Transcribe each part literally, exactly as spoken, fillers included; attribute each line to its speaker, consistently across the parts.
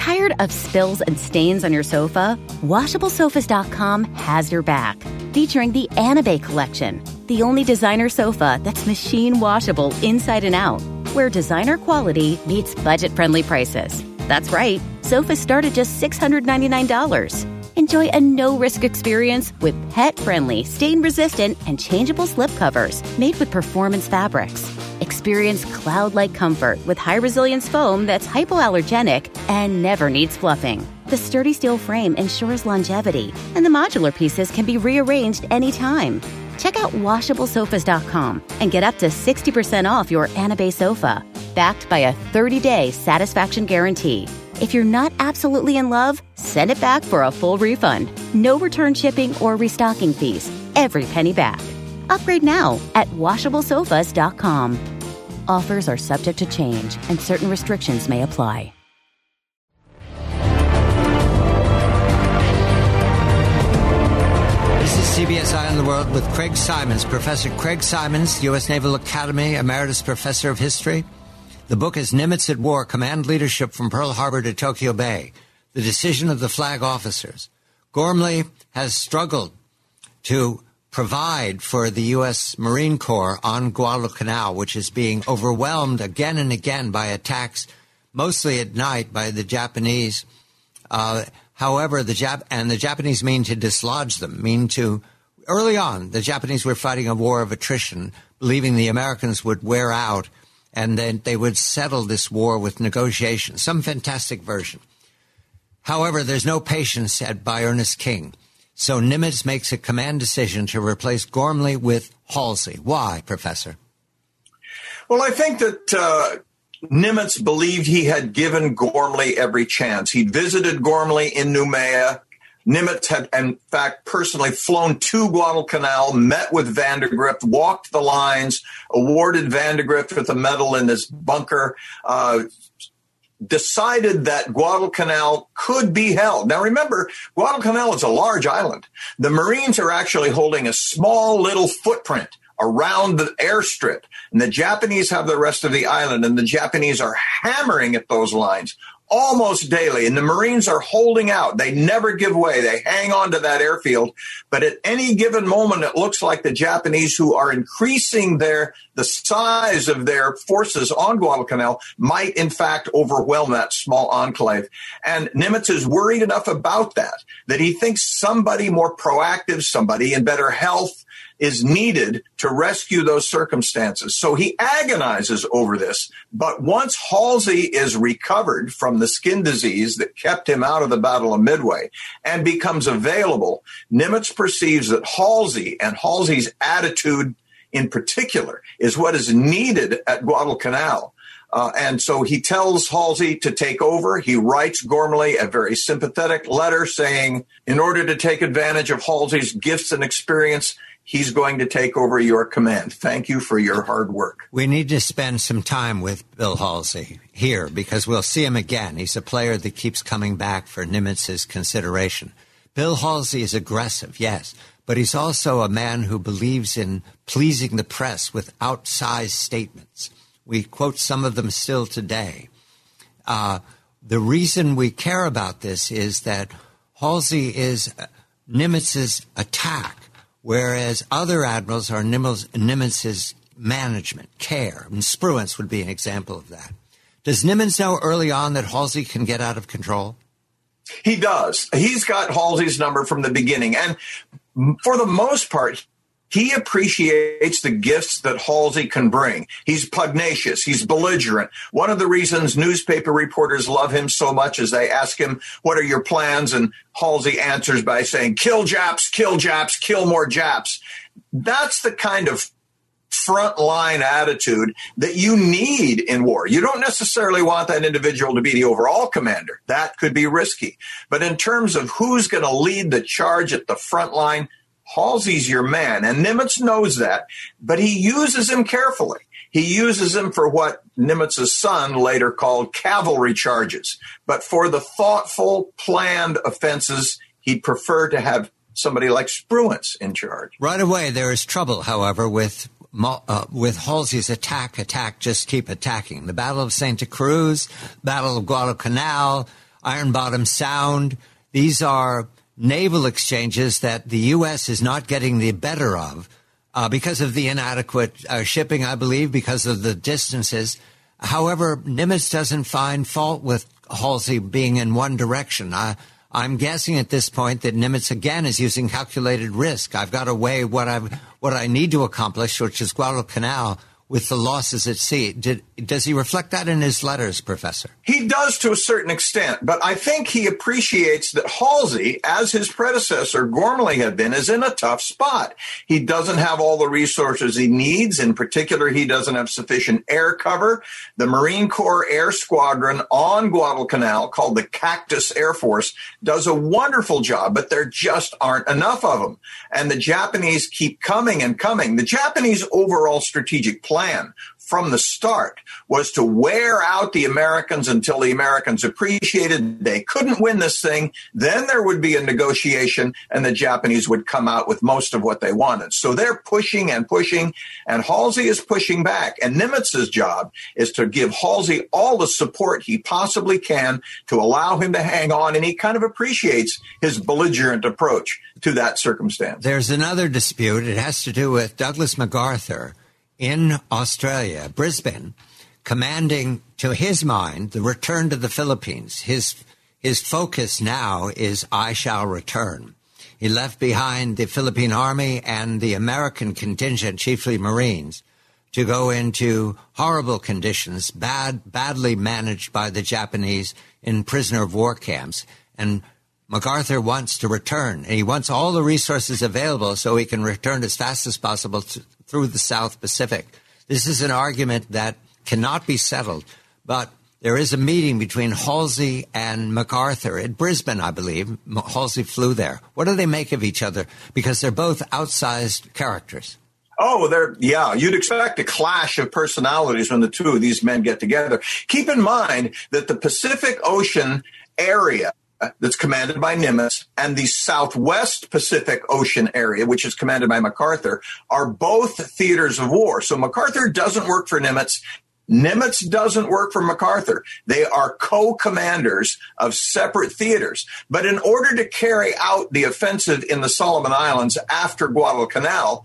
Speaker 1: Tired of spills and stains on your sofa? washable sofas dot com has your back. Featuring the Anabay collection, the only designer sofa that's machine washable inside and out, where designer quality meets budget-friendly prices. That's right, sofas start at just six hundred ninety-nine dollars. Enjoy a no-risk experience with pet-friendly, stain-resistant, and changeable slipcovers made with performance fabrics. Experience cloud-like comfort with high-resilience foam that's hypoallergenic and never needs fluffing. The sturdy steel frame ensures longevity, and the modular pieces can be rearranged anytime. Check out washable sofas dot com and get up to sixty percent off your Anabay sofa, backed by a thirty-day satisfaction guarantee. If you're not absolutely in love, send it back for a full refund. No return shipping or restocking fees. Every penny back. Upgrade now at washable sofas dot com. Offers are subject to change, and certain restrictions may apply.
Speaker 2: This is C B S Eye on the World with Craig Simons. Professor Craig Simons, U S Naval Academy Emeritus Professor of History. The book is Nimitz at War, Command Leadership from Pearl Harbor to Tokyo Bay, the decision of the flag officers. Gormley has struggled to provide for the U S Marine Corps on Guadalcanal, which is being overwhelmed again and again by attacks, mostly at night by the Japanese. Uh, however, the Jap- and the Japanese mean to dislodge them, mean to, early on, the Japanese were fighting a war of attrition, believing the Americans would wear out, and then they would settle this war with negotiations, some fantastic version. However, there's no patience said by Ernest King. So Nimitz makes a command decision to replace Gormley with Halsey. Why, Professor?
Speaker 3: Well, I think that uh, Nimitz believed he had given Gormley every chance. He'd visited Gormley in Noumea. Nimitz had, in fact, personally flown to Guadalcanal, met with Vandegrift, walked the lines, awarded Vandegrift with a medal in his bunker, uh, decided that Guadalcanal could be held. Now, remember, Guadalcanal is a large island. The Marines are actually holding a small little footprint around the airstrip, and the Japanese have the rest of the island, and the Japanese are hammering at those lines almost daily, and the Marines are holding out. They never give way. They hang on to that airfield. But at any given moment, it looks like the Japanese, who are increasing their the size of their forces on Guadalcanal, might in fact overwhelm that small enclave. And Nimitz is worried enough about that, that he thinks somebody more proactive, somebody in better health, is needed to rescue those circumstances. So he agonizes over this. But once Halsey is recovered from the skin disease that kept him out of the Battle of Midway and becomes available, Nimitz perceives that Halsey and Halsey's attitude in particular is what is needed at Guadalcanal. Uh, and so he tells Halsey to take over. He writes Gormley a very sympathetic letter saying, in order to take advantage of Halsey's gifts and experience, he's going to take over your command. Thank you for your hard work.
Speaker 2: We need to spend some time with Bill Halsey here because we'll see him again. He's a player that keeps coming back for Nimitz's consideration. Bill Halsey is aggressive, yes, but he's also a man who believes in pleasing the press with outsized statements. We quote some of them still today. Uh, the reason we care about this is that Halsey is Nimitz's attack, whereas other admirals are Nimitz's management, care. And Spruance would be an example of that. Does Nimitz know early on that Halsey can get out of control?
Speaker 3: He does. He's got Halsey's number from the beginning. And for the most part, he appreciates the gifts that Halsey can bring. He's pugnacious. He's belligerent. One of the reasons newspaper reporters love him so much is they ask him, what are your plans? And Halsey answers by saying, kill Japs, kill Japs, kill more Japs. That's the kind of frontline attitude that you need in war. You don't necessarily want that individual to be the overall commander. That could be risky. But in terms of who's going to lead the charge at the front line, Halsey's your man, and Nimitz knows that, but he uses him carefully. He uses him for what Nimitz's son later called cavalry charges. But for the thoughtful, planned offenses, he'd prefer to have somebody like Spruance in charge.
Speaker 2: Right away, there is trouble, however, with uh, with Halsey's attack, attack, just keep attacking. The Battle of Santa Cruz, Battle of Guadalcanal, Iron Bottom Sound. These are naval exchanges that the U S is not getting the better of uh, because of the inadequate uh, shipping, I believe, because of the distances. However, Nimitz doesn't find fault with Halsey being in one direction. I, I'm guessing at this point that Nimitz again is using calculated risk. I've got to weigh what I've what I need to accomplish, which is Guadalcanal, with the losses at sea. Did, does he reflect that in his letters, Professor?
Speaker 3: He does to a certain extent, but I think he appreciates that Halsey, as his predecessor Gormley had been, is in a tough spot. He doesn't have all the resources he needs. In particular, he doesn't have sufficient air cover. The Marine Corps Air Squadron on Guadalcanal, called the Cactus Air Force, does a wonderful job, but there just aren't enough of them. And the Japanese keep coming and coming. The Japanese overall strategic plan plan from the start was to wear out the Americans until the Americans appreciated they couldn't win this thing. Then there would be a negotiation and the Japanese would come out with most of what they wanted. So they're pushing and pushing, and Halsey is pushing back. And Nimitz's job is to give Halsey all the support he possibly can to allow him to hang on, and he kind of appreciates his belligerent approach to that circumstance.
Speaker 2: There's another dispute. It has to do with Douglas MacArthur in Australia, Brisbane, commanding, to his mind, the return to the Philippines. His his focus now is, I shall return. He left behind the Philippine Army and the American contingent, chiefly Marines, to go into horrible conditions, bad, badly managed by the Japanese in prisoner of war camps. And MacArthur wants to return, and he wants all the resources available so he can return as fast as possible to, through the South Pacific. This is an argument that cannot be settled, but there is a meeting between Halsey and MacArthur at Brisbane, I believe. Halsey flew there. What do they make of each other? Because they're both outsized characters.
Speaker 3: Oh, they're, yeah, you'd expect a clash of personalities when the two of these men get together. Keep in mind that the Pacific Ocean area that's commanded by Nimitz and the Southwest Pacific Ocean area, which is commanded by MacArthur, are both theaters of war. So MacArthur doesn't work for Nimitz. Nimitz doesn't work for MacArthur. They are co-commanders of separate theaters. But in order to carry out the offensive in the Solomon Islands after Guadalcanal,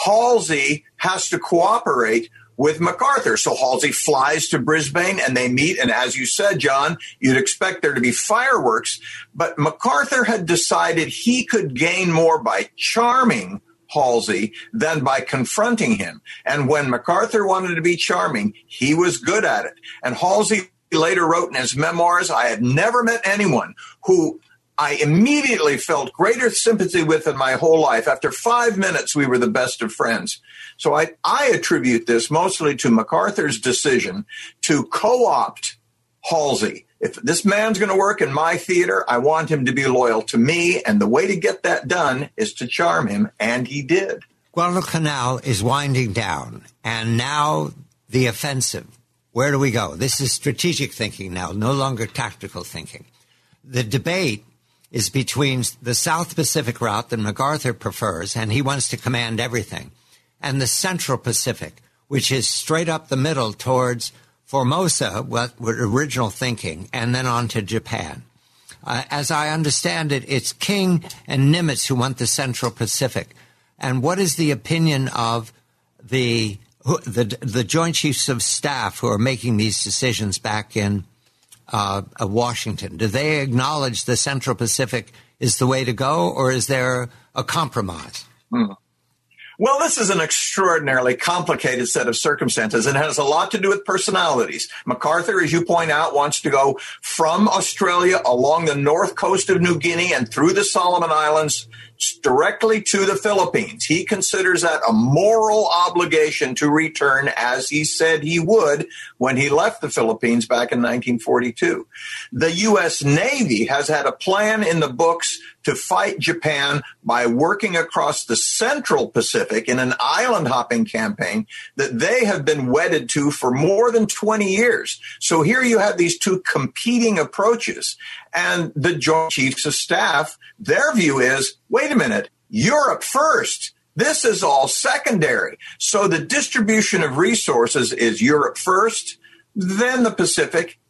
Speaker 3: Halsey has to cooperate with MacArthur. So Halsey flies to Brisbane and they meet. And as you said, John, you'd expect there to be fireworks. But MacArthur had decided he could gain more by charming Halsey than by confronting him. And when MacArthur wanted to be charming, he was good at it. And Halsey later wrote in his memoirs, I had never met anyone who I immediately felt greater sympathy with in my whole life. After five minutes, we were the best of friends. So I, I attribute this mostly to MacArthur's decision to co-opt Halsey. If this man's going to work in my theater, I want him to be loyal to me. And the way to get that done is to charm him. And he did.
Speaker 2: Guadalcanal is winding down. And now the offensive. Where do we go? This is strategic thinking now, no longer tactical thinking. The debate is between the South Pacific route that MacArthur prefers, and he wants to command everything, and the Central Pacific, which is straight up the middle towards Formosa, what, what original thinking, and then on to Japan. Uh, as I understand it, it's King and Nimitz who want the Central Pacific. And what is the opinion of the who, the, the Joint Chiefs of Staff who are making these decisions back in Uh, uh, Washington? Do they acknowledge the Central Pacific is the way to go, or is there a compromise?
Speaker 3: Hmm. Well, this is an extraordinarily complicated set of circumstances and has a lot to do with personalities. MacArthur, as you point out, wants to go from Australia along the north coast of New Guinea and through the Solomon Islands directly to the Philippines. He considers that a moral obligation to return, as he said he would when he left the Philippines back in nineteen forty-two. The U S Navy has had a plan in the books to fight Japan by working across the Central Pacific in an island-hopping campaign that they have been wedded to for more than twenty years. So here you have these two competing approaches. And the Joint Chiefs of Staff, their view is, wait a minute, Europe first. This is all secondary. So the distribution of resources is Europe first, then the Pacific,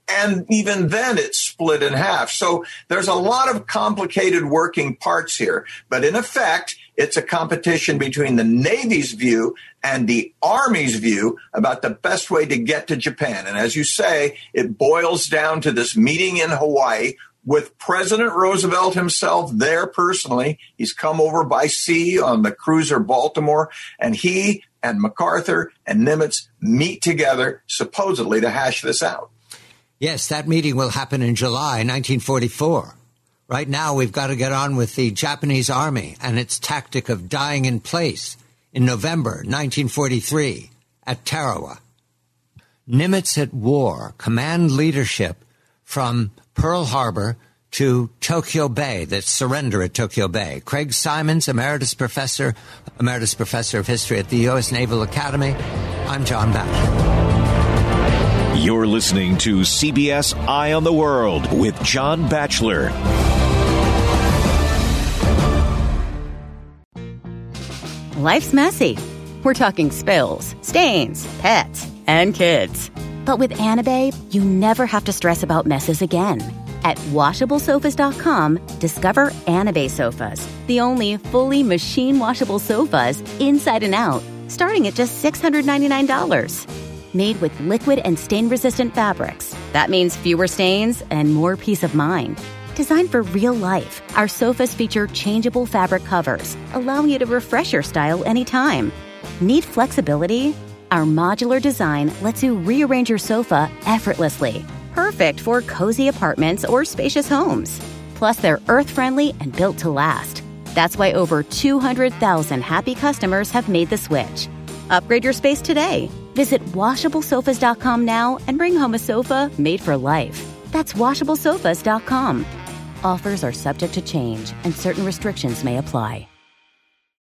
Speaker 3: And even then, it's split in half. So there's a lot of complicated working parts here. But in effect, it's a competition between the Navy's view and the Army's view about the best way to get to Japan. And as you say, it boils down to this meeting in Hawaii with President Roosevelt himself there personally. He's come over by sea on the cruiser Baltimore, and he and MacArthur and Nimitz meet together, supposedly to hash this out.
Speaker 2: Yes, that meeting will happen in July nineteen forty-four. Right now, we've got to get on with the Japanese Army and its tactic of dying in place in November nineteen forty-three at Tarawa. Nimitz at war, command leadership from Pearl Harbor to Tokyo Bay, the surrender at Tokyo Bay. Craig Simons, Emeritus Professor, Emeritus Professor of History at the U S Naval Academy. I'm John Batchelor.
Speaker 4: You're listening to C B S Eye on the World with John Batchelor.
Speaker 1: Life's messy. We're talking spills, stains, pets, and kids. But with Anabe, you never have to stress about messes again. At washable sofas dot com, discover Anabe sofas, the only fully machine-washable sofas inside and out, starting at just six hundred ninety-nine dollars. Made with liquid and stain-resistant fabrics. That means fewer stains and more peace of mind. Designed for real life, our sofas feature changeable fabric covers, allowing you to refresh your style anytime. Need flexibility? Our modular design lets you rearrange your sofa effortlessly. Perfect for cozy apartments or spacious homes. Plus, they're earth-friendly and built to last. That's why over two hundred thousand happy customers have made the switch. Upgrade your space today. Visit washable sofas dot com now and bring home a sofa made for life. That's washable sofas dot com. Offers are subject to change and certain restrictions may apply.